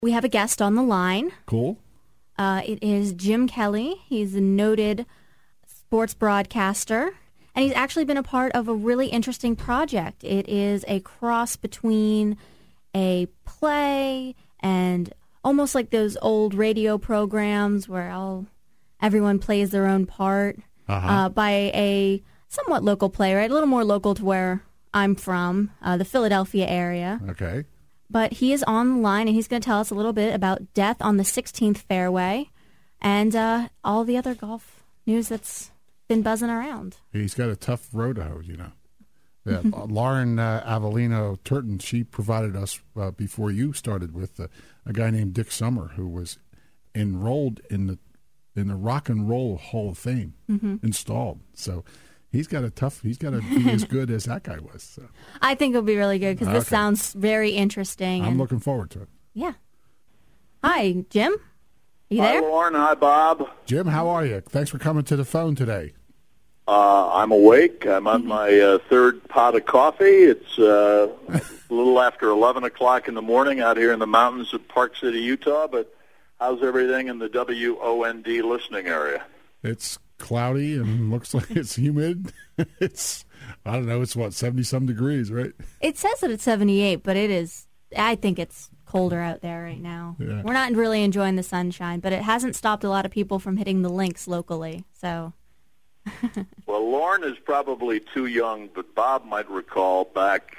We have a guest on the line. Cool. It is Jim Kelly. He's a noted sports broadcaster, and he's actually been a part of a really interesting project. It is a cross between a play and almost like those old radio programs where everyone plays their own part by a somewhat local playwright, a little more local to where I'm from, the Philadelphia area. Okay. But he is on the line, and he's going to tell us a little bit about Death on the 16th Fairway and all the other golf news that's been buzzing around. He's got a tough road to hoe, you know. Yeah, Lauren Avellino Turton, she provided us, before you started, with a guy named Dick Summer, who was enrolled in the Rock and Roll Hall of Fame, installed. So he's got to be as good as that guy was. So. I think it'll be really good because this sounds very interesting. I'm looking forward to it. Yeah. Hi, Jim. Are you there? Hi, Lauren. Hi, Bob. Jim, how are you? Thanks for coming to the phone today. I'm awake. I'm on my third pot of coffee. It's a little after 11 o'clock in the morning out here in the mountains of Park City, Utah. But how's everything in the WOND listening area? It's cloudy and looks like it's humid. It's 70-some degrees, right? It says that it's 78, but I think it's colder out there right now. Yeah. We're not really enjoying the sunshine, but it hasn't stopped a lot of people from hitting the links locally, so... Well, Lauren is probably too young, but Bob might recall back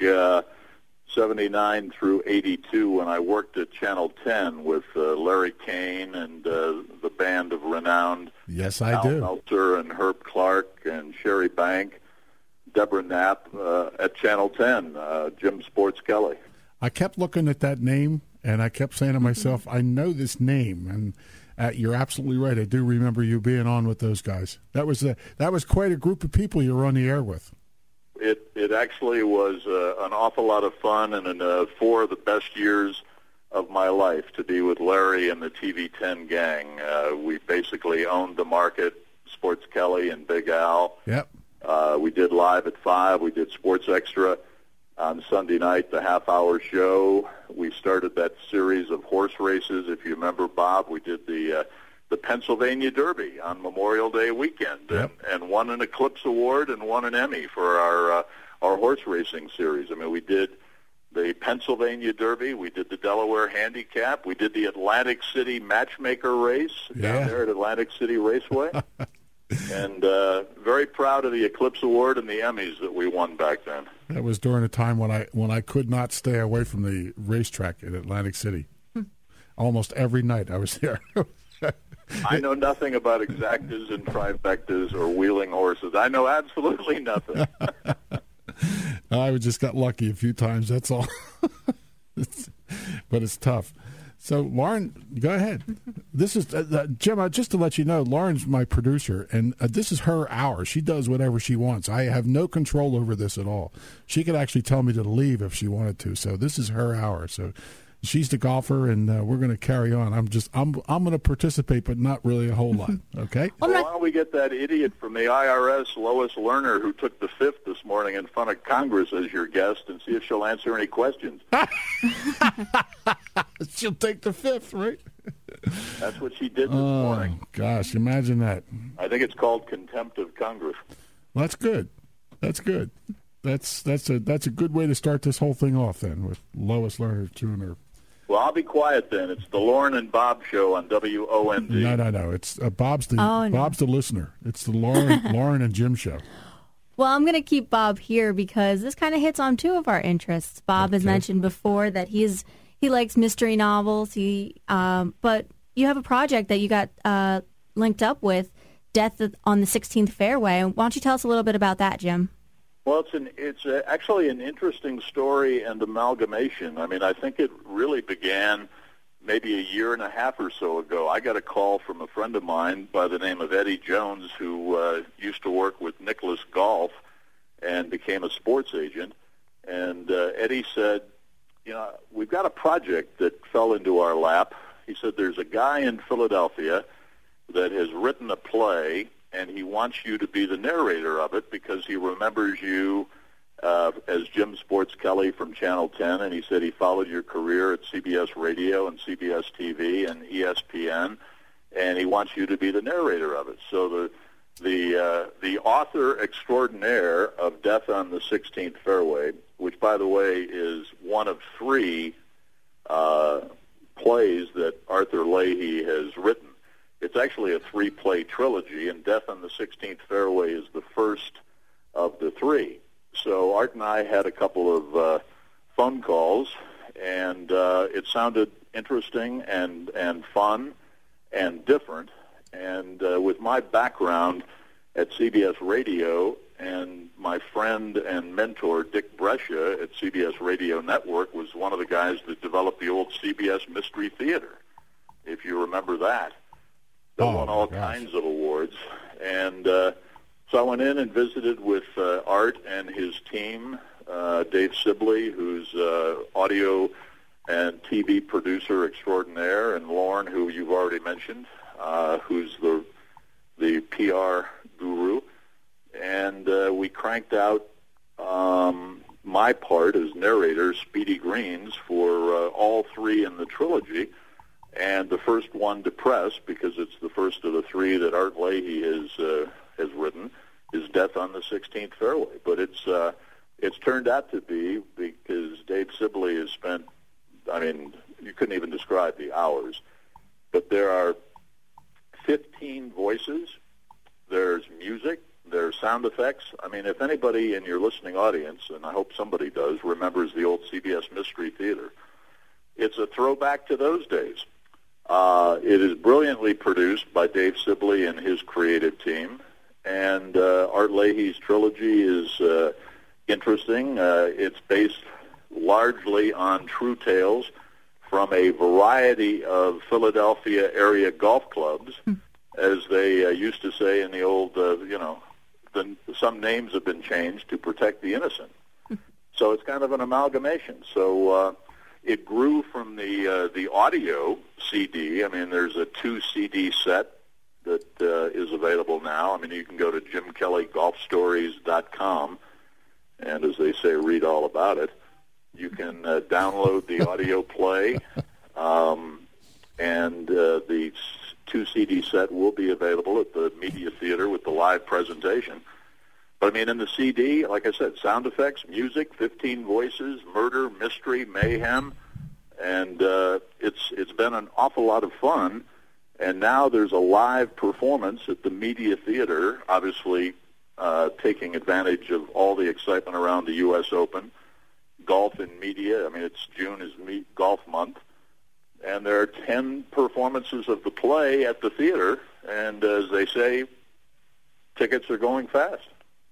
79 through 82 when I worked at Channel 10 with Larry Kane and the band of renowned Yes, I Al do. Meltzer and Herb Clark and Sherry Bank, Deborah Knapp at Channel 10, Jim Sports Kelly. I kept looking at that name, and I kept saying to myself, I know this name, and you're absolutely right. I do remember you being on with those guys. That was quite a group of people you were on the air with. It actually was an awful lot of fun and 4 of the best years of my life to be with Larry and the TV10 gang. We basically owned the market, Sports Kelly and Big Al. Yep. We did Live at 5. We did Sports Extra on Sunday night, the half-hour show. We started that series of horse races. If you remember, Bob, we did the Pennsylvania Derby on Memorial Day weekend, Yep. and won an Eclipse Award and won an Emmy for our horse racing series. I mean, we did the Pennsylvania Derby, we did the Delaware Handicap, we did the Atlantic City Matchmaker race down there at Atlantic City Raceway. And very proud of the Eclipse Award and the Emmys that we won back then. That was during a time when I could not stay away from the racetrack in Atlantic City. Almost every night I was there. I know nothing about exactas and trifectas or wheeling horses. I know absolutely nothing. I just got lucky a few times, that's all. But it's tough. So, Lauren, go ahead. This is, Jim, just to let you know, Lauren's my producer, and this is her hour. She does whatever she wants. I have no control over this at all. She could actually tell me to leave if she wanted to. So this is her hour. So she's the golfer, and we're going to carry on. I'm going to participate, but not really a whole lot. Okay. Well, why don't we get that idiot from the IRS, Lois Lerner, who took the fifth this morning in front of Congress as your guest, and see if she'll answer any questions. She'll take the fifth, right? That's what she did this morning. Gosh, imagine that. I think it's called contempt of Congress. Well, that's good. That's good. That's a good way to start this whole thing off then, with Lois Lerner Jr. Well, I'll be quiet then. It's the Lauren and Bob show on WOND. No. It's Bob's the listener. It's the Lauren and Jim show. Well, I'm going to keep Bob here because this kind of hits on two of our interests. Bob has mentioned before that he likes mystery novels. But you have a project that you got linked up with, Death on the 16th Fairway. Why don't you tell us a little bit about that, Jim? Well, it's actually an interesting story and amalgamation. I mean, I think it really began maybe a year and a half or so ago. I got a call from a friend of mine by the name of Eddie Jones, who used to work with Nicklaus Golf and became a sports agent. And Eddie said, we've got a project that fell into our lap. He said, there's a guy in Philadelphia that has written a play, and he wants you to be the narrator of it because he remembers you as Jim Sports Kelly from Channel 10, and he said he followed your career at CBS Radio and CBS TV and ESPN, and he wants you to be the narrator of it. So the author extraordinaire of Death on the 16th Fairway, which, by the way, is one of 3 plays that Arthur Leahy has written. It's actually a 3-play trilogy, and Death on the 16th Fairway is the first of the 3. So Art and I had a couple of phone calls, and it sounded interesting and fun and different. And with my background at CBS Radio and my friend and mentor, Dick Brescia at CBS Radio Network, was one of the guys that developed the old CBS Mystery Theater, if you remember that. They won all kinds of awards. And so I went in and visited with Art and his team, Dave Sibley, who's audio and TV producer extraordinaire, and Lauren, who you've already mentioned, who's the PR guru. And we cranked out my part as narrator, Speedy Greens, for all 3 in the trilogy. And the first one to press, because it's the first of the 3 that Art Leahy has written, is Death on the 16th Fairway. But it's turned out to be, because Dave Sibley has spent, I mean, you couldn't even describe the hours, but there are 15 voices, there's music, there's sound effects. I mean, if anybody in your listening audience, and I hope somebody does, remembers the old CBS Mystery Theater, it's a throwback to those days. It is brilliantly produced by Dave Sibley and his creative team, and Art Leahy's trilogy is interesting. It's based largely on true tales from a variety of Philadelphia area golf clubs, as they used to say in the old, some names have been changed to protect the innocent. So it's kind of an amalgamation. So it grew from the audio CD. I mean, there's a 2-CD set that is available now. I mean, you can go to JimKellyGolfStories.com, and as they say, read all about it. You can download the audio play, and the 2-CD set will be available at the Media Theater with the live presentation. But, I mean, in the CD, like I said, sound effects, music, 15 voices, murder, mystery, mayhem, and it's been an awful lot of fun. And now there's a live performance at the Media Theater, obviously taking advantage of all the excitement around the U.S. Open. Golf in media, I mean, June is golf month, and there are 10 performances of the play at the theater, and as they say, tickets are going fast.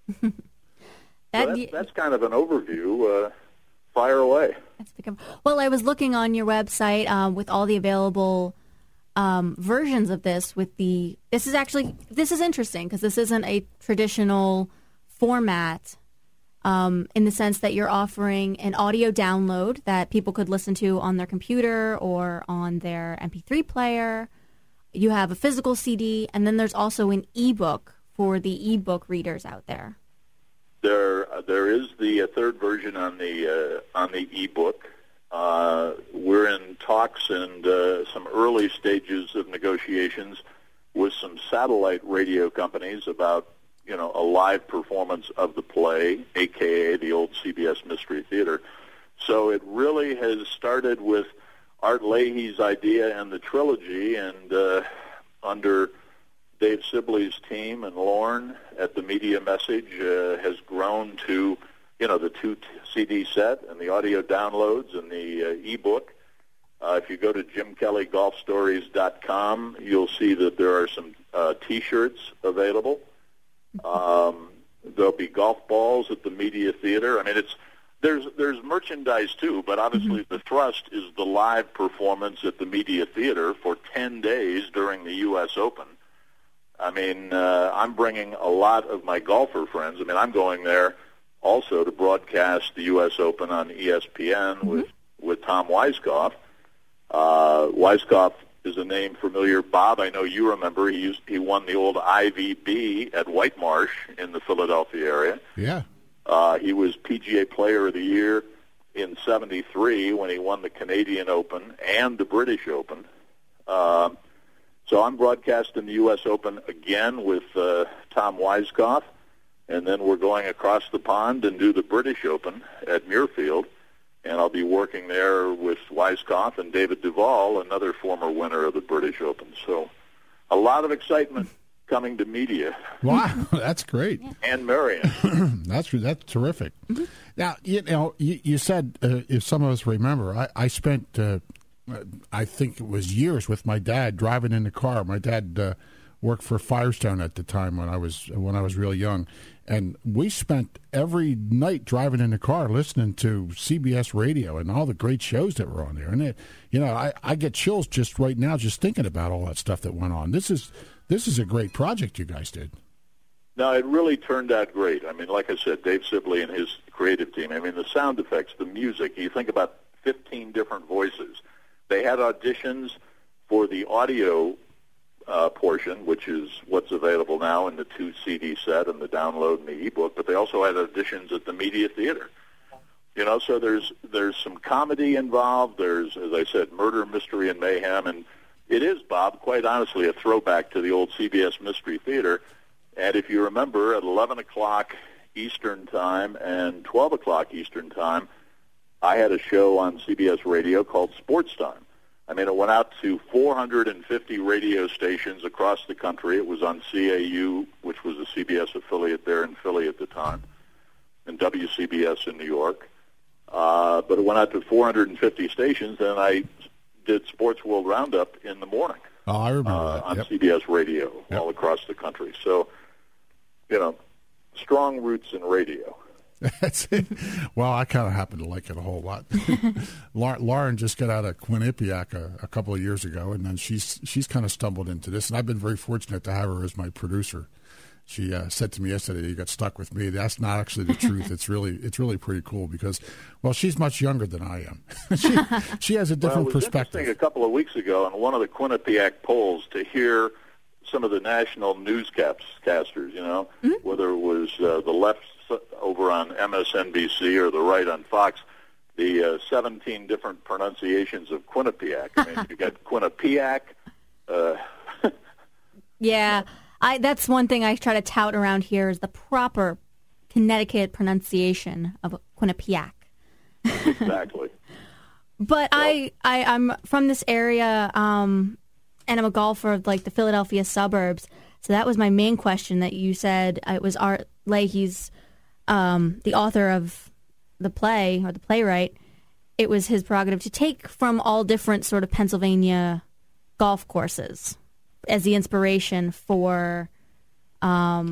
That's kind of an overview. Fire away. Well, I was looking on your website with all the available versions of this. This is interesting because this isn't a traditional format. In the sense that you're offering an audio download that people could listen to on their computer or on their MP3 player. You have a physical CD, and then there's also an ebook for the ebook readers out there. There is the third version on the ebook. We're in talks and some early stages of negotiations with some satellite radio companies about a live performance of the play, a.k.a. the old CBS Mystery Theater. So it really has started with Art Leahy's idea and the trilogy, and under Dave Sibley's team and Lorne at the Media Message has grown to, the 2-CD set and the audio downloads and the ebook. If you go to JimKellyGolfStories.com, you'll see that there are some T-shirts available. There'll be golf balls at the Media Theater. I mean, there's merchandise too, but obviously the thrust is the live performance at the Media Theater for 10 days during the U.S. Open. I mean, I'm bringing a lot of my golfer friends. I mean, I'm going there also to broadcast the U.S. Open on ESPN with Tom Weiskopf. Weiskopf is a name familiar. Bob, I know you remember. He won the old IVB at White Marsh in the Philadelphia area. Yeah. He was PGA Player of the Year in '73 when he won the Canadian Open and the British Open. So I'm broadcasting the U.S. Open again with Tom Weiskopf, and then we're going across the pond and do the British Open at Muirfield, and I'll be working there with Weiskopf and David Duval, another former winner of the British Open. So a lot of excitement coming to media. Wow, that's great. And Marion. That's terrific. Mm-hmm. Now, you said, if some of us remember, I spent, I think it was years with my dad driving in the car. My dad worked for Firestone at the time when I was really young, and we spent every night driving in the car listening to CBS Radio and all the great shows that were on there. And I get chills just right now just thinking about all that stuff that went on. This is a great project you guys did. No, it really turned out great. I mean, like I said, Dave Sibley and his creative team. I mean, the sound effects, the music. You think about 15 different voices. They had auditions for the audio portion, which is what's available now in the 2 CD set and the download and the ebook, but they also had auditions at the Media Theater. So there's some comedy involved. There's, as I said, murder, mystery, and mayhem, and it is, Bob, quite honestly, a throwback to the old CBS Mystery Theater. And if you remember, at 11 o'clock Eastern Time and 12 o'clock Eastern Time, I had a show on CBS Radio called Sports Time. I mean, it went out to 450 radio stations across the country. It was on CAU, which was a CBS affiliate there in Philly at the time, and WCBS in New York. But it went out to 450 stations, and I did Sports World Roundup in the morning. Oh, I remember that. On CBS Radio all across the country. So, strong roots in radio. That's it. Well, I kind of happen to like it a whole lot. Lauren just got out of Quinnipiac a couple of years ago, and then she's kind of stumbled into this, and I've been very fortunate to have her as my producer. She said to me yesterday, "You got stuck with me." That's not actually the truth. It's really pretty cool because, well, she's much younger than I am. she has a different perspective. Interesting a couple of weeks ago on one of the Quinnipiac polls to hear some of the national newscasters, whether it was the left over on MSNBC or the right on Fox, the 17 different pronunciations of Quinnipiac. I mean, you got Quinnipiac. Yeah. That's one thing I try to tout around here is the proper Connecticut pronunciation of Quinnipiac. Exactly. But I'm from this area, and I'm a golfer of like the Philadelphia suburbs. So that was my main question that you said. It was Art Leahy's, the author of the play or the playwright. It was his prerogative to take from all different sort of Pennsylvania golf courses as the inspiration for, as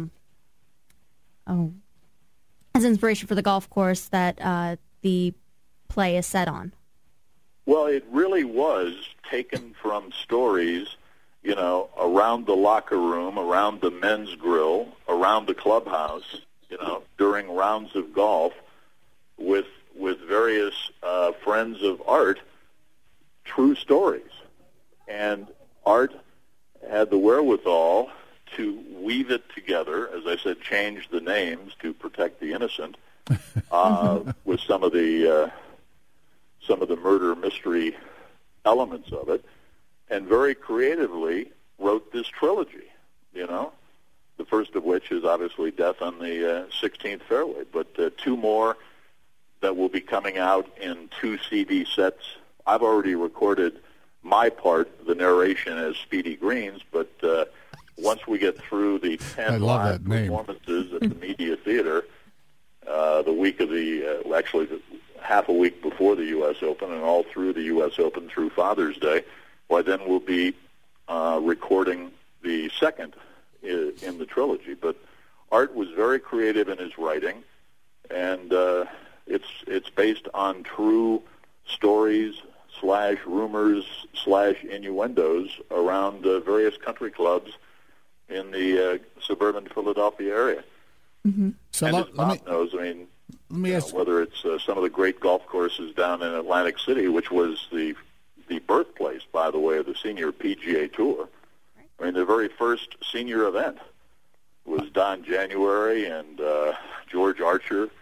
inspiration for the golf course that the play is set on. Well, it really was taken from stories, around the locker room, around the men's grill, around the clubhouse, during rounds of golf with various friends of Art, true stories. And Art had the wherewithal to weave it together, as I said, change the names to protect the innocent, with some of the murder mystery elements of it, and very creatively wrote this trilogy, the first of which is obviously Death on the 16th Fairway, but two more that will be coming out in 2 CD sets. I've already recorded my part, the narration as Speedy Greens, but once we get through the 10 live performances at the Media Theater, the week of half a week before the U.S. Open and all through the U.S. Open through Father's Day, then we'll be recording the second in the trilogy. But Art was very creative in his writing, and it's based on true stories / rumors / innuendos around various country clubs in the suburban Philadelphia area. Mm-hmm. So and as Bob knows, let me ask whether it's some of the great golf courses down in Atlantic City, which was the birthplace, by the way, of the senior PGA Tour. The very first senior event was Don January and George Archer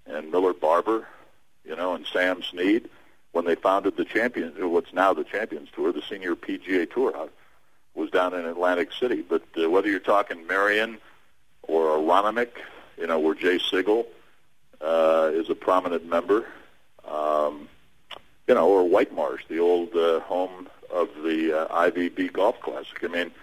and Miller Barber, and Sam Snead when they founded what's now the Champions Tour, the Senior PGA Tour, was down in Atlantic City. But whether you're talking Marion or Aronimink, where Jay Sigel is a prominent member, or White Marsh, the old home of the IVB Golf Classic. I mean,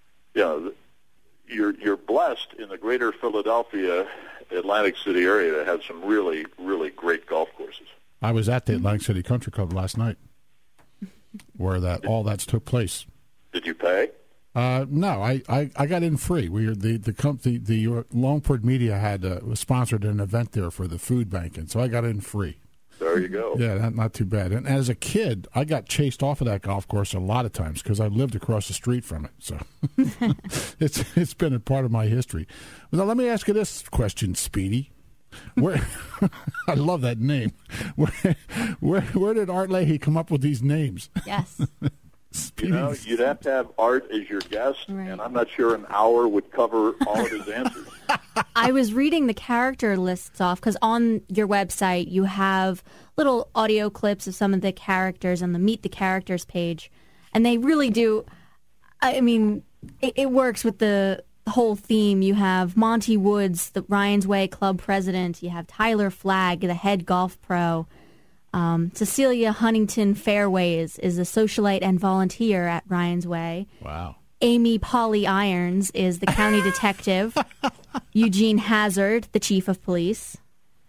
you're blessed in the greater Philadelphia, Atlantic City area to have some really, really great golf courses. I was at the Atlantic City Country Club last night, where all that took place. Did you pay? No, I got in free. The Longport Media had sponsored an event there for the food bank, and so I got in free. There you go. Yeah, not too bad. And as a kid, I got chased off of that golf course a lot of times because I lived across the street from it. So it's been a part of my history. Now, let me ask you this question, Speedy. Where I love that name. Where did Art Leahy come up with these names? Yes. You'd have to have Art as your guest, right. And I'm not sure an hour would cover all of his answers. I was reading the character lists off because on your website you have little audio clips of some of the characters on the Meet the Characters page, and they really do. I mean, it works with the whole theme. You have Monty Woods, the Ryan's Way club president. You have Tyler Flagg, the head golf pro. Cecilia Huntington Fairways is a socialite and volunteer at Ryan's Way. Wow. Amy Polly Irons is the county detective. Eugene Hazard, the chief of police.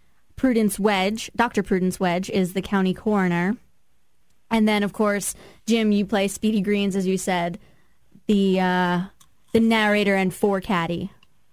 Dr. Prudence Wedge is the county coroner. And then, of course, Jim, you play Speedy Greens, as you said, the narrator and caddy.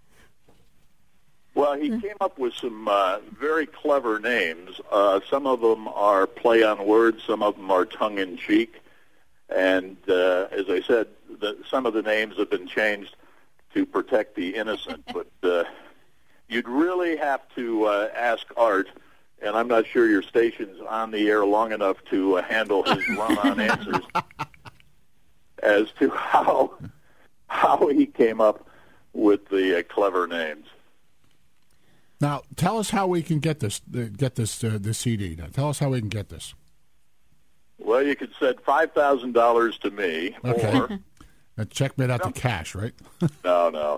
Well, he came up with some very clever names. Some of them are play on words, some of them are tongue-in-cheek. And as I said, some of the names have been changed to protect the innocent. But you'd really have to ask Art, and I'm not sure your station's on the air long enough to handle his run-on answers, as to how he came up with the clever names. Now, tell us how we can get this CD. Now, tell us how we can get this. Well, you could send $5,000 to me, okay. Or that check made out to cash, right? No.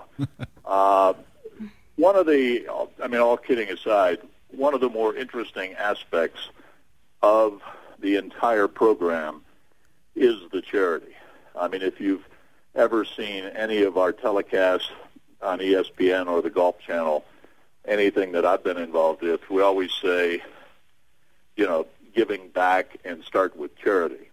All kidding aside, one of the more interesting aspects of the entire program is the charity. I mean, if you've ever seen any of our telecasts on ESPN or the Golf Channel, anything that I've been involved with, we always say, giving back and start with charity.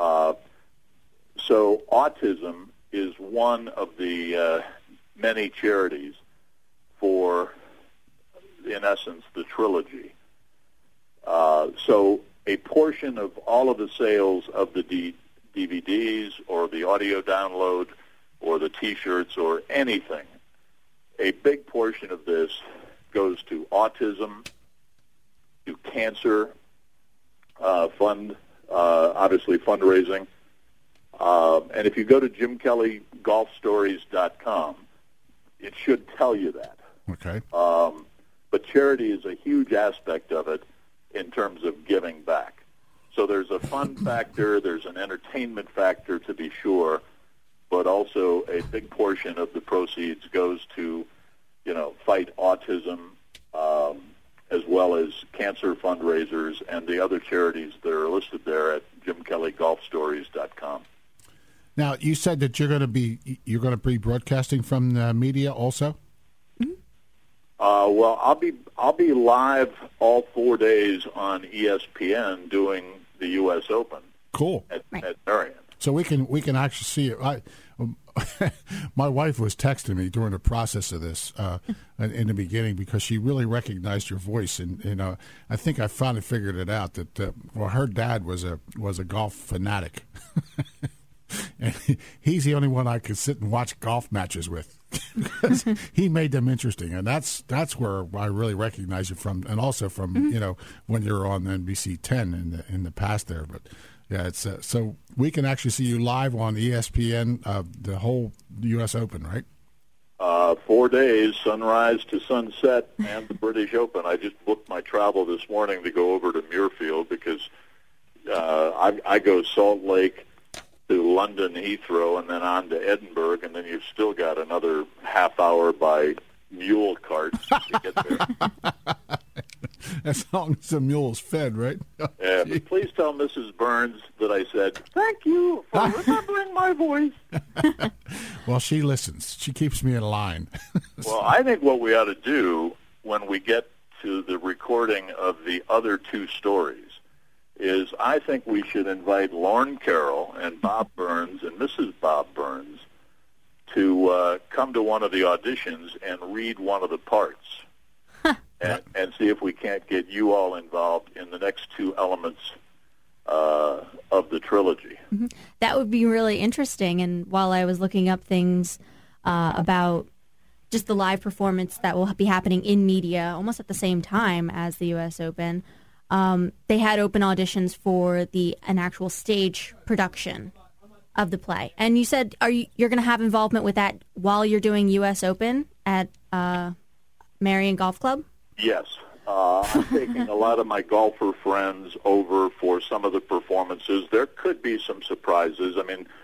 So autism is one of the many charities for, in essence, the trilogy. So a portion of all of the sales of the DVDs or the audio download or the T-shirts or anything, a big portion of this goes to autism, to cancer fund, obviously fundraising. And if you go to JimKellyGolfStories.com, it should tell you that. Okay. But charity is a huge aspect of it in terms of giving back. So there's a fun factor, there's an entertainment factor to be sure, but also a big portion of the proceeds goes to fight autism, as well as cancer fundraisers and the other charities that are listed there at JimKellyGolfStories.com. Now, you said that you're going to be broadcasting from the media also. Well, I'll be live all 4 days on ESPN doing the U.S. Open. Cool. At Marion. So we can actually see it. My wife was texting me during the process of this in the beginning because she really recognized your voice, and I think I finally figured it out that her dad was a golf fanatic, and he's the only one I could sit and watch golf matches with because he made them interesting, and that's where I really recognize you from, and also from when you were on NBC 10 in the past there, but. Yeah, it's so we can actually see you live on ESPN, the whole U.S. Open, right? 4 days, sunrise to sunset, and the British Open. I just booked my travel this morning to go over to Muirfield because I go Salt Lake to London Heathrow and then on to Edinburgh, and then you've still got another half hour by mule cart to get there. As long as the mule's fed, right? Yeah, but please tell Mrs. Burns that I said, thank you for remembering my voice. Well, she listens. She keeps me in line. Well, I think what we ought to do when we get to the recording of the other two stories is I think we should invite Lauren Carroll and Bob Burns and Mrs. Bob Burns to come to one of the auditions and read one of the parts. And see if we can't get you all involved in the next two elements of the trilogy. Mm-hmm. That would be really interesting. And while I was looking up things about just the live performance that will be happening in media almost at the same time as the U.S. Open, they had open auditions for an actual stage production of the play. And you said you're going to have involvement with that while you're doing U.S. Open at Marion Golf Club? Yes. I'm taking a lot of my golfer friends over for some of the performances. There could be some surprises. I mean,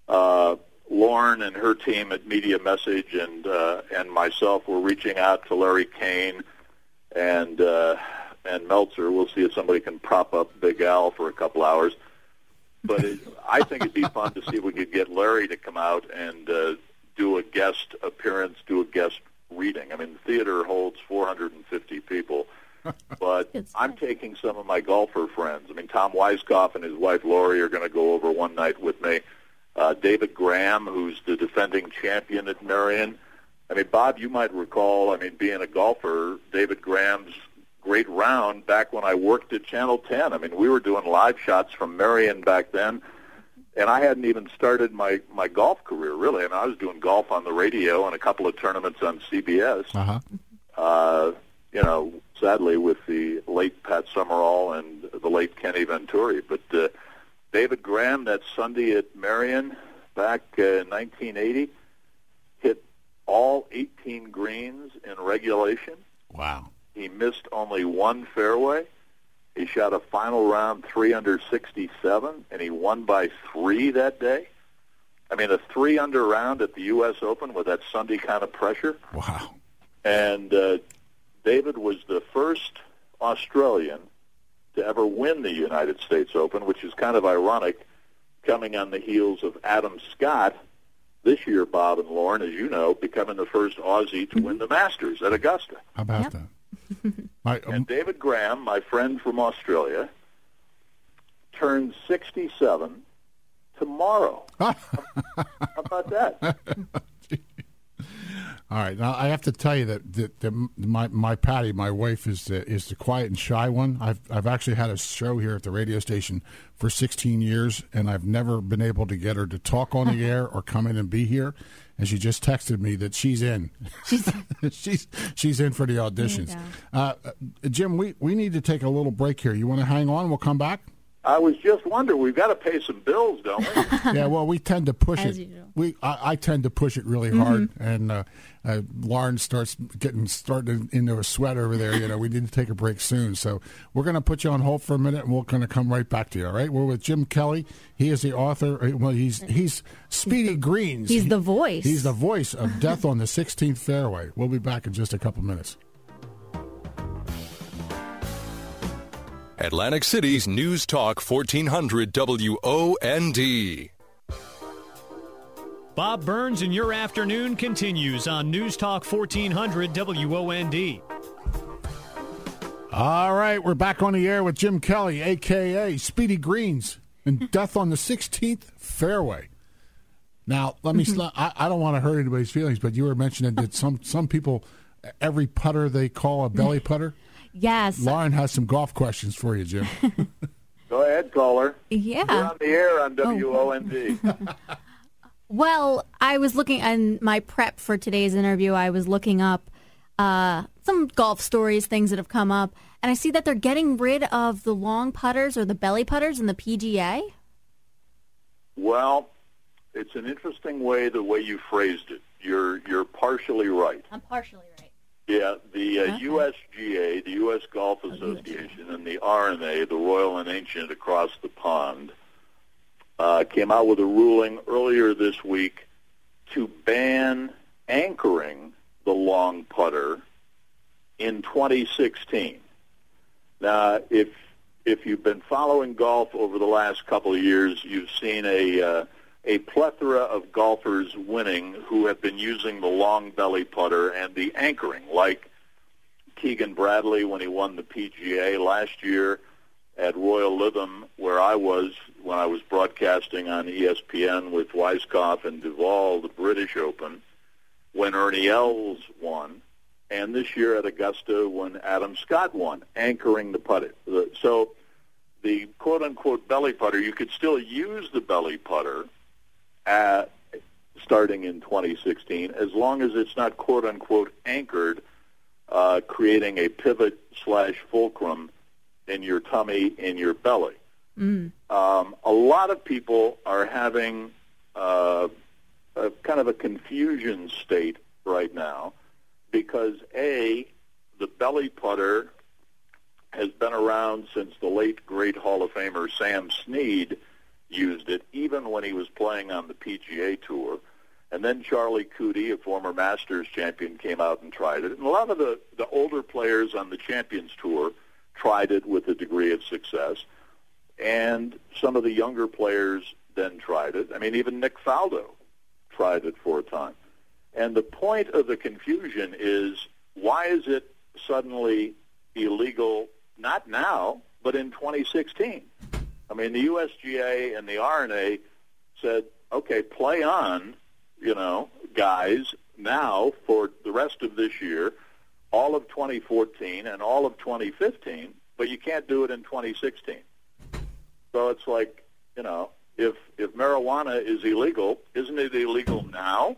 Lauren and her team at Media Message and myself were reaching out to Larry Kane and Meltzer. We'll see if somebody can prop up Big Al for a couple hours. But I think it'd be fun to see if we could get Larry to come out and do a guest appearance, do a guest reading. I mean, the theater holds 450 people, but I'm taking some of my golfer friends. I mean, Tom Weiskopf and his wife Lori are going to go over one night with me. David Graham, who's the defending champion at Marion. I mean, Bob, you might recall, I mean, being a golfer, David Graham's great round back when I worked at Channel 10. I mean, we were doing live shots from Marion back then. And I hadn't even started my golf career, really. I mean, I was doing golf on the radio and a couple of tournaments on CBS. Sadly with the late Pat Summerall and the late Kenny Venturi. But David Graham, that Sunday at Marion back in 1980, hit all 18 greens in regulation. Wow. He missed only one fairway. He shot a final round 3 under 67, and he won by 3 that day. I mean, a 3 under round at the U.S. Open with that Sunday kind of pressure. Wow. And David was the first Australian to ever win the United States Open, which is kind of ironic, coming on the heels of Adam Scott this year, Bob and Lauren, as you know, becoming the first Aussie to win the Masters at Augusta. How about that? And David Graham, my friend from Australia, turns 67 tomorrow. How about that? All right. Now I have to tell you that my Patty, my wife, is the quiet and shy one. I've actually had a show here at the radio station for 16 years, and I've never been able to get her to talk on the air or come in and be here. And she just texted me that she's in. She's in for the auditions. Jim, we need to take a little break here. You want to hang on? We'll come back. I was just wondering, we've got to pay some bills, don't we? Yeah, well, we tend to push As it. usual. I tend to push it really hard, and Lauren starts starting into a sweat over there. You know, we need to take a break soon, so we're going to put you on hold for a minute, and we're going to come right back to you. All right? We're with Jim Kelly. He is the author. Well, he's Speedy Greens. He's the voice. He's the voice of Death on the 16th Fairway. We'll be back in just a couple minutes. Atlantic City's News Talk 1400 WOND. Bob Burns and Your Afternoon continues on News Talk 1400 WOND. All right, we're back on the air with Jim Kelly, a.k.a. Speedy Greens, and Death on the 16th Fairway. Now, let me. I don't want to hurt anybody's feelings, but you were mentioning that some people, every putter they call a belly putter. Yes. Lauren has some golf questions for you, Jim. Go ahead, caller. Yeah. You're on the air on WOND. Well, I was looking in my prep for today's interview. I was looking up some golf stories, things that have come up, and I see that they're getting rid of the long putters or the belly putters in the PGA. Well, it's an interesting way the way you phrased it. You're partially right. I'm partially right. Yeah, the USGA, the U.S. Golf Association, and the R&A, the Royal and Ancient across the pond, came out with a ruling earlier this week to ban anchoring the long putter in 2016. Now, if you've been following golf over the last couple of years, you've seen a plethora of golfers winning who have been using the long belly putter and the anchoring, like Keegan Bradley when he won the PGA last year at Royal Lytham, where I was when I was broadcasting on ESPN with Weiskopf and Duval, the British Open, when Ernie Els won, and this year at Augusta when Adam Scott won, anchoring the putter. So the quote-unquote belly putter, you could still use the belly putter starting in 2016, as long as it's not quote-unquote anchored, creating a pivot/fulcrum in your tummy, in your belly. A lot of people are having a kind of a confusion state right now because, A, the belly putter has been around since the late, great Hall of Famer Sam Snead used it, even when he was playing on the PGA Tour. And then Charlie Cootie, a former Masters champion, came out and tried it. And a lot of the older players on the Champions Tour tried it with a degree of success. And some of the younger players then tried it. I mean, even Nick Faldo tried it for a time. And the point of the confusion is, why is it suddenly illegal, not now, but in 2016? I mean, the USGA and the R&A said, okay, play on, guys, now for the rest of this year, all of 2014 and all of 2015, but you can't do it in 2016. So it's like, if marijuana is illegal, isn't it illegal now?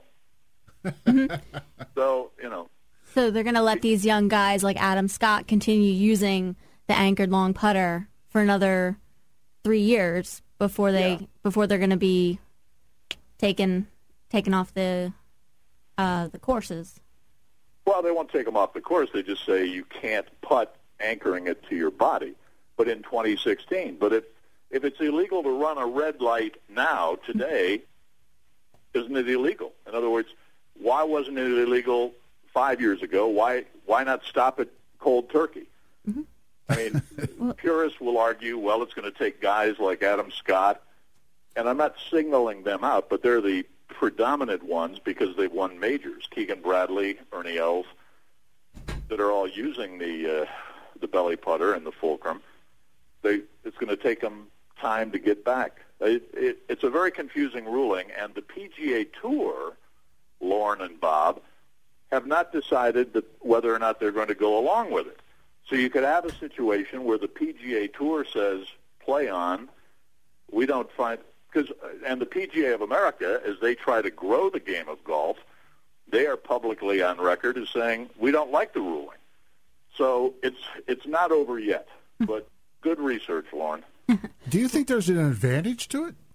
So they're going to let these young guys like Adam Scott continue using the anchored long putter for another 3 years before they're going to be taken off the courses. Well, they won't take them off the course. They just say you can't putt anchoring it to your body. But in 2016, but if it's illegal to run a red light now, today, isn't it illegal? In other words, why wasn't it illegal 5 years ago? Why not stop it cold turkey? Mm-hmm. I mean, purists will argue, well, it's going to take guys like Adam Scott, and I'm not singling them out, but they're the predominant ones because they've won majors. Keegan Bradley, Ernie Els, that are all using the belly putter and the fulcrum. It's going to take them time to get back. It's a very confusing ruling, and the PGA Tour, Lauren and Bob, have not decided whether or not they're going to go along with it. So you could have a situation where the PGA Tour says, play on. We don't find, and the PGA of America, as they try to grow the game of golf, they are publicly on record as saying, we don't like the ruling. So it's not over yet, but good research, Lauren. Do you think there's an advantage to it?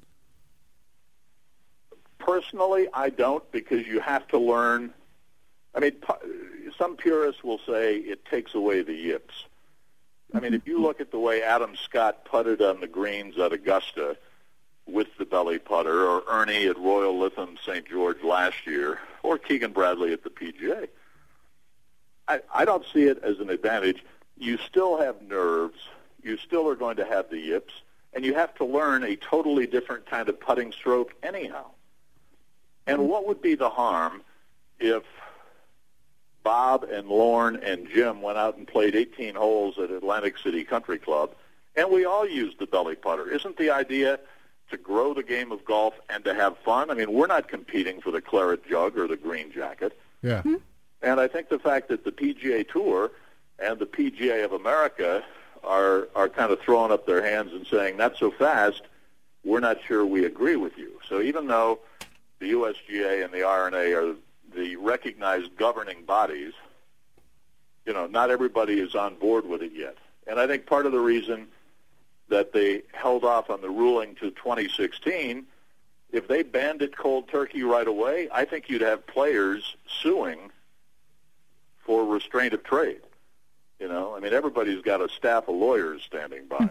Personally, I don't, because you have to learn. I mean, some purists will say it takes away the yips. I mean, if you look at the way Adam Scott putted on the greens at Augusta with the belly putter, or Ernie at Royal Lytham St. George last year, or Keegan Bradley at the PGA, I don't see it as an advantage. You still have nerves. You still are going to have the yips, and you have to learn a totally different kind of putting stroke anyhow. And what would be the harm if Bob and Lorne and Jim went out and played 18 holes at Atlantic City Country Club, and we all used the belly putter? Isn't the idea to grow the game of golf and to have fun? I mean, we're not competing for the claret jug or the green jacket. Yeah. Mm-hmm. And I think the fact that the PGA Tour and the PGA of America are kind of throwing up their hands and saying, not so fast, we're not sure we agree with you. So even though the USGA and the R&A are the recognized governing bodies, not everybody is on board with it yet. And I think part of the reason that they held off on the ruling to 2016 if they banned it cold turkey right away, I think you'd have players suing for restraint of trade. I mean, everybody's got a staff of lawyers standing by.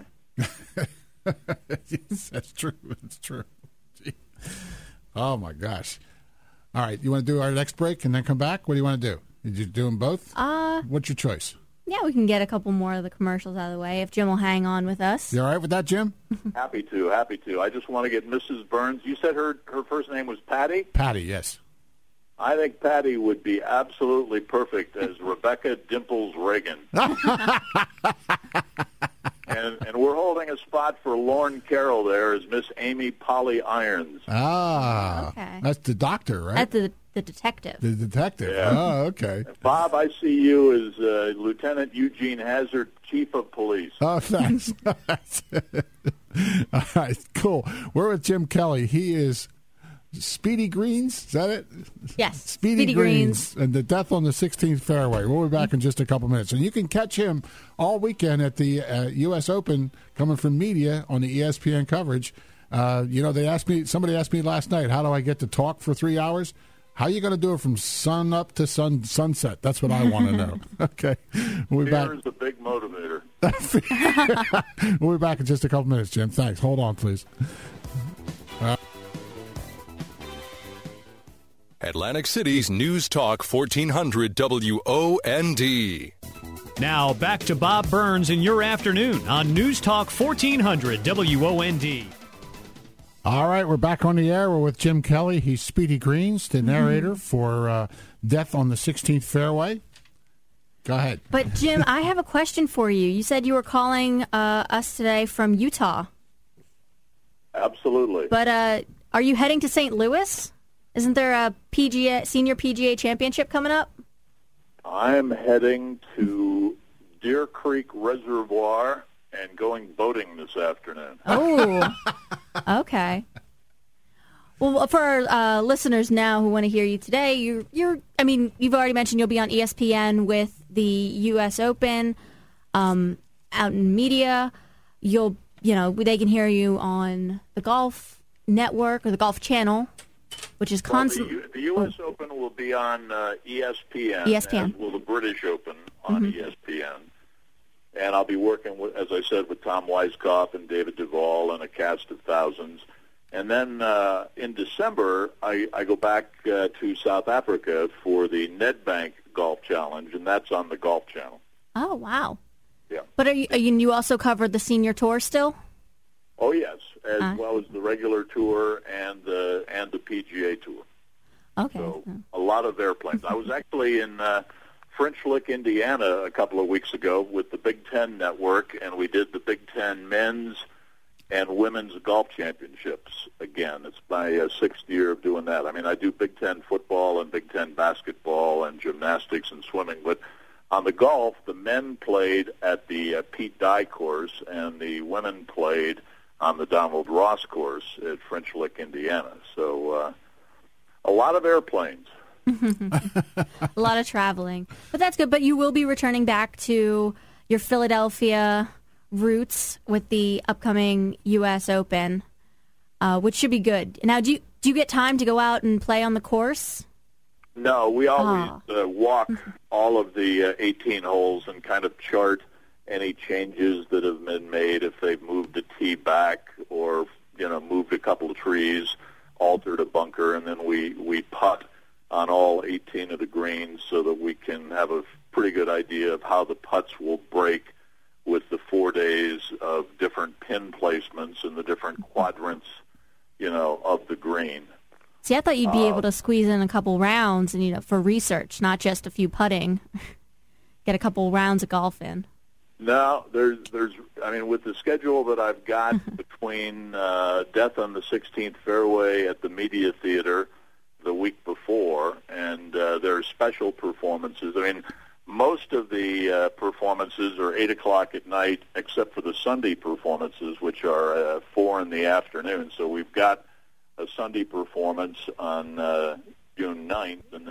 Yes, that's true. That's true. Gee. Oh, my gosh. All right, you want to do our next break and then come back? What do you want to do? Did you do them both? What's your choice? Yeah, we can get a couple more of the commercials out of the way if Jim will hang on with us. You all right with that, Jim? Happy to. I just want to get Mrs. Burns. You said her first name was Patty? Patty, yes. I think Patty would be absolutely perfect as Rebecca Dimples Reagan. and we're holding a spot for Lorne Carroll there as Miss Amy Polly Irons. Ah, okay. That's the doctor, right? That's the detective. The detective. Yeah. Oh, okay. Bob, I see you as Lieutenant Eugene Hazard, Chief of Police. Oh, thanks. All right, cool. We're with Jim Kelly. He is Speedy Greens. Is that it? Yes. Speedy Greens and the Death on the 16th Fairway. We'll be back in just a couple minutes. And you can catch him all weekend at the U.S. Open coming from media on the ESPN coverage. Somebody asked me last night, how do I get to talk for 3 hours? How are you going to do it from sun up to sunset? That's what I want to know. Okay. We'll be back. Fear is a big motivator. We'll be back in just a couple minutes, Jim. Thanks. Hold on, please. Atlantic City's News Talk 1400 WOND. Now back to Bob Burns in your afternoon on News Talk 1400 WOND. All right, we're back on the air. We're with Jim Kelly. He's Speedy Greens, the narrator for Death on the 16th Fairway. Go ahead. But, Jim, I have a question for you. You said you were calling us today from Utah. Absolutely. But are you heading to St. Louis? Isn't there a senior PGA championship coming up? I'm heading to Deer Creek Reservoir and going boating this afternoon. Oh, okay. Well, for our listeners now who want to hear you today, you've already mentioned you'll be on ESPN with the U.S. Open, out in media. They can hear you on the Golf Network or the Golf Channel, which is constant. The U.S. Open will be on ESPN. ESPN. As will the British Open on ESPN. And I'll be working, as I said, with Tom Weiskopf and David Duval and a cast of thousands. And then in December, I go back to South Africa for the Nedbank Golf Challenge, and that's on the Golf Channel. Oh, wow. Yeah. But you also covered the senior tour still? Oh, yes, as well as the regular tour and the PGA Tour. Okay. So a lot of airplanes. I was actually in French Lick, Indiana, a couple of weeks ago with the Big Ten Network, and we did the Big Ten men's and women's golf championships again. It's my sixth year of doing that. I mean, I do Big Ten football and Big Ten basketball and gymnastics and swimming, but on the golf, the men played at the Pete Dye course, and the women played on the Donald Ross course at French Lick, Indiana. So a lot of airplanes. A lot of traveling. But that's good. But you will be returning back to your Philadelphia roots with the upcoming U.S. Open, which should be good. Now, do you get time to go out and play on the course? No, we always walk all of the 18 holes and kind of chart any changes that have been made, if they've moved a tee back or, moved a couple of trees, altered a bunker, and then we putt on all 18 of the greens so that we can have a pretty good idea of how the putts will break with the 4 days of different pin placements and the different quadrants, of the green. See, I thought you'd be able to squeeze in a couple rounds and for research, not just a few putting. Get a couple rounds of golf in. No, there's with the schedule that I've got between Death on the 16th Fairway at the Media Theater the week before, and there are special performances. I mean, most of the performances are 8 o'clock at night, except for the Sunday performances, which are 4 in the afternoon. So we've got a Sunday performance on June 9th. And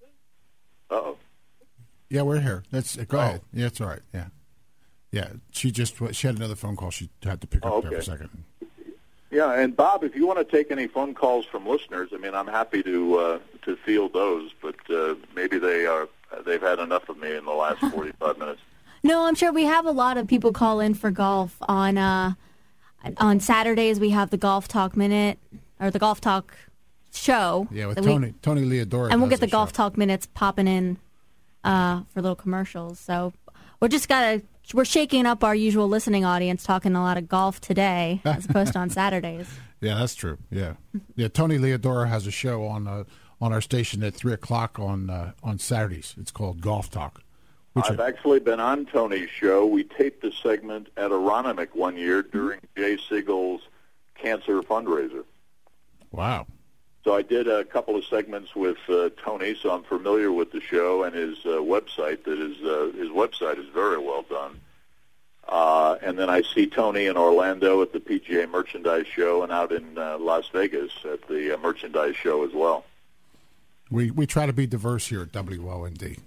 uh-oh. Yeah, we're here. Go ahead. Yeah, it's all right. Yeah. Yeah, she had another phone call she had to pick up there for a second. Yeah, and Bob, if you want to take any phone calls from listeners, I mean, I'm happy to field those, but maybe they've had enough of me in the last 45 minutes. No, I'm sure we have a lot of people call in for golf. On Saturdays, we have the Golf Talk Minute, or the Golf Talk Show. Yeah, with Tony Leodora. And we'll get the Golf Talk Minutes popping in for little commercials. So we're shaking up our usual listening audience, talking a lot of golf today as opposed to on Saturdays. Yeah, that's true. Yeah. Tony Leodora has a show on our station at 3:00 on Saturdays. It's called Golf Talk. I've actually been on Tony's show. We taped the segment at Aronimink one year during Jay Siegel's cancer fundraiser. Wow. So I did a couple of segments with Tony, so I'm familiar with the show and his website. His website is very well done. And then I see Tony in Orlando at the PGA Merchandise Show and out in Las Vegas at the Merchandise Show as well. We try to be diverse here at WOND.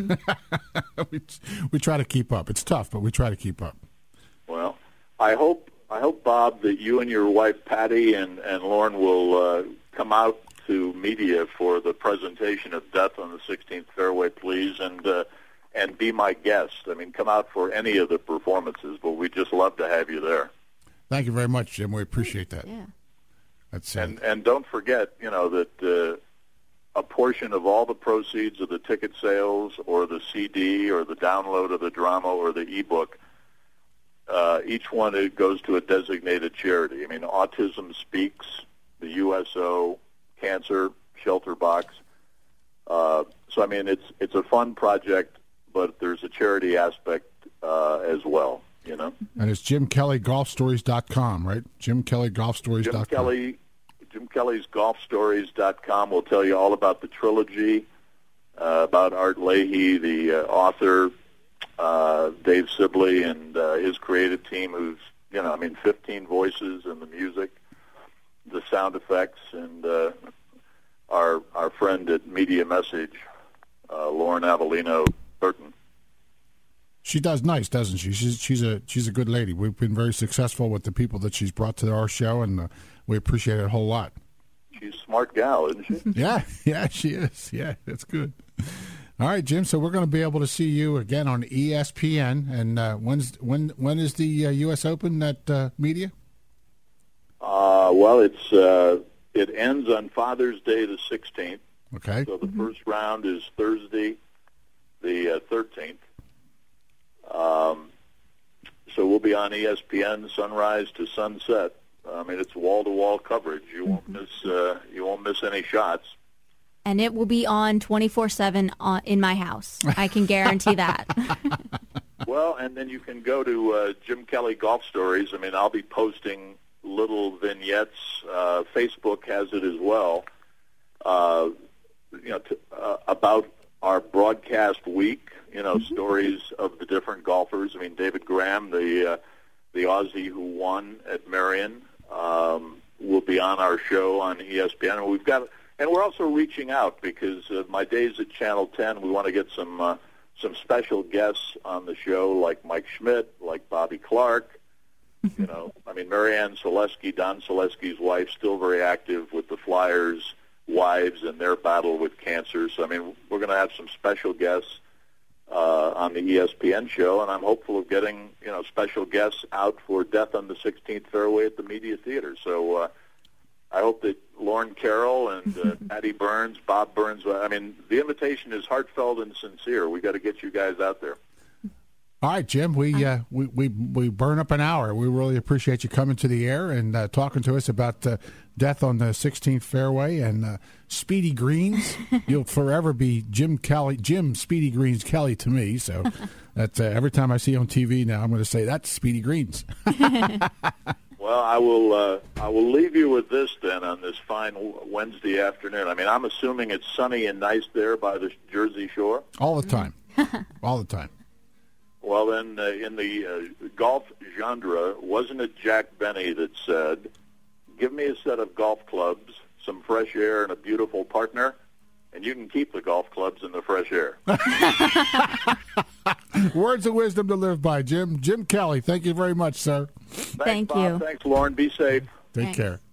we try to keep up. It's tough, but we try to keep up. Well, I hope Bob, that you and your wife Patty and Lauren will come out to media for the presentation of Death on the 16th Fairway, please, and be my guest. I mean, come out for any of the performances, but we'd just love to have you there. Thank you very much, Jim. We appreciate that. Yeah. That's and don't forget, that a portion of all the proceeds of the ticket sales or the CD or the download of the drama or the ebook, each one it goes to a designated charity. I mean, Autism Speaks, the USO, Cancer, Shelter Box. So I mean, it's a fun project, but there's a charity aspect as well. And it's JimKellyGolfStories.com, right? JimKellyGolfStories.com. Jim Kelly's GolfStories.com will tell you all about the trilogy, about Art Leahy, the author, Dave Sibley, and his creative team, who's 15 voices and the music, the sound effects, and our friend at Media Message, Lauren Avellino Burton. She does nice, doesn't she? She's a good lady. We've been very successful with the people that she's brought to our show, and we appreciate it a whole lot. She's a smart gal, isn't she? Yeah, she is. Yeah, that's good. All right, Jim. So we're going to be able to see you again on ESPN. And when is the U.S. Open at Media? Well, it ends on Father's Day, the 16th. Okay. So the first round is Thursday, the 13th. So we'll be on ESPN sunrise to sunset. I mean, it's wall-to-wall coverage. You won't miss any shots. And it will be on 24/7 in my house. I can guarantee that. Well, and then you can go to Jim Kelly Golf Stories. I mean, I'll be posting little vignettes. Facebook has it as well. About our broadcast week. Stories of the different golfers. I mean, David Graham, the Aussie who won at Marion, will be on our show on ESPN. And we're also reaching out because my days at Channel 10, we want to get some special guests on the show, like Mike Schmidt, like Bobby Clark. I mean, Marianne Selesky, Don Selesky's wife, still very active with the Flyers' wives and their battle with cancer. So, I mean, we're going to have some special guests on the ESPN show, and I'm hopeful of getting special guests out for Death on the 16th Fairway at the Media Theater. So I hope that Lauren Carroll and Patty Burns, Bob Burns. I mean, the invitation is heartfelt and sincere. We got to get you guys out there. All right, Jim. We burn up an hour. We really appreciate you coming to the air and talking to us about Death on the 16th Fairway and Speedy Greens. You'll forever be Jim Speedy Greens Kelly to me. So that's every time I see you on TV now, I'm going to say that's Speedy Greens. Well, I will leave you with this then on this fine Wednesday afternoon. I mean, I'm assuming it's sunny and nice there by the Jersey Shore. All the time. All the time. Well, then, in the golf genre, wasn't it Jack Benny that said, "Give me a set of golf clubs, some fresh air, and a beautiful partner, and you can keep the golf clubs in the fresh air." Words of wisdom to live by, Jim. Jim Kelly, thank you very much, sir. Thanks, Bob. Thanks, Lauren. Be safe. Take Thanks. care.